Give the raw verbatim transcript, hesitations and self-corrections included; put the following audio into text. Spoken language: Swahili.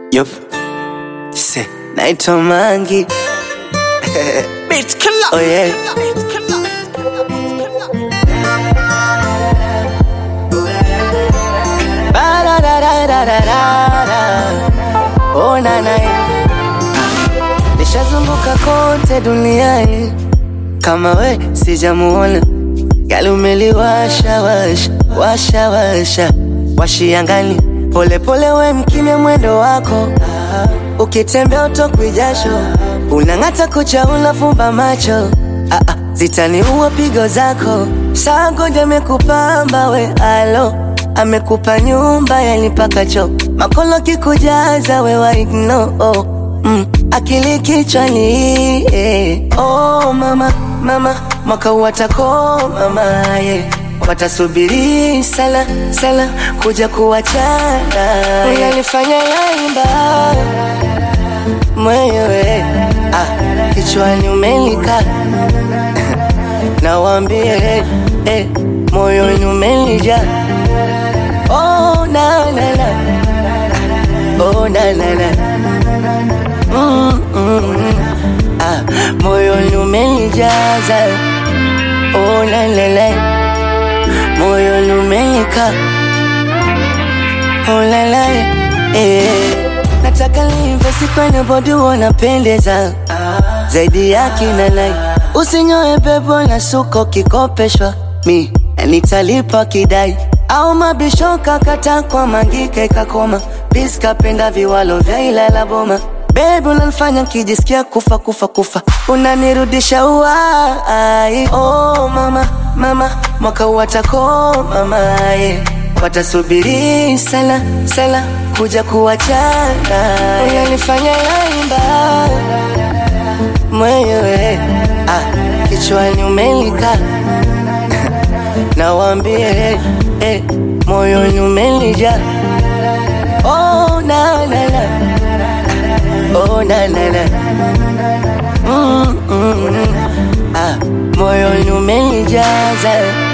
Yup, say naitwa Mangi. Bitch killer. Oh yeah. Bitch killer. Ba da da da da da da. Oh na na. Nishazunguka kote duniani, kama we sijamuona. Gali umeliwasha washa washa washa washi angani. Pole pole we mkimya mwendo wako, ukitembea utokwi jasho, unang'ata kucha unafumba macho. Ah, ah, zitaniua pigo zako. Saa ngoja amekupamba we alo, amekupa nyumba yanipaka cho, makolo kikujaza we wa ignore. Oh, mm, akili kichwani eh. Oh mama, mama, mwaka watako mama yeah. Watasubiri sala sala kuja kuachana. Unanifanya yaimba mwenyewe, ah, kichwani umelika. Nawambie eh, moyoni umelija. Oh na na na, oh na na na, mm, mm, mm. Ah, moyoni umelijaza. Oh la la la, moyoni umelika. Oh la la, eh. Nataka niinvesti kwenye body wanapendeza zaidi ya kina nai. Usinyoe pepo na suko kikopeshwa, mi nitalipa kidai. Au mabishoka kata kwa Mangike kakoma, Piska penda viwalo vya Ilala Boma. Baby unanifanya kijisikia kufa kufa kufa, unanirudisha uai. Oh mama, mama, mwaka watako mama yeah. Watasubiri sala sala kuja kuachana. Unanifanya yaimba mwenyewe, ah, kichwani umelika. Nawambie eh, moyoni umelija. Oh na na na, oh na na na, mm, mm, mm. Ah, moyoni umelijaza.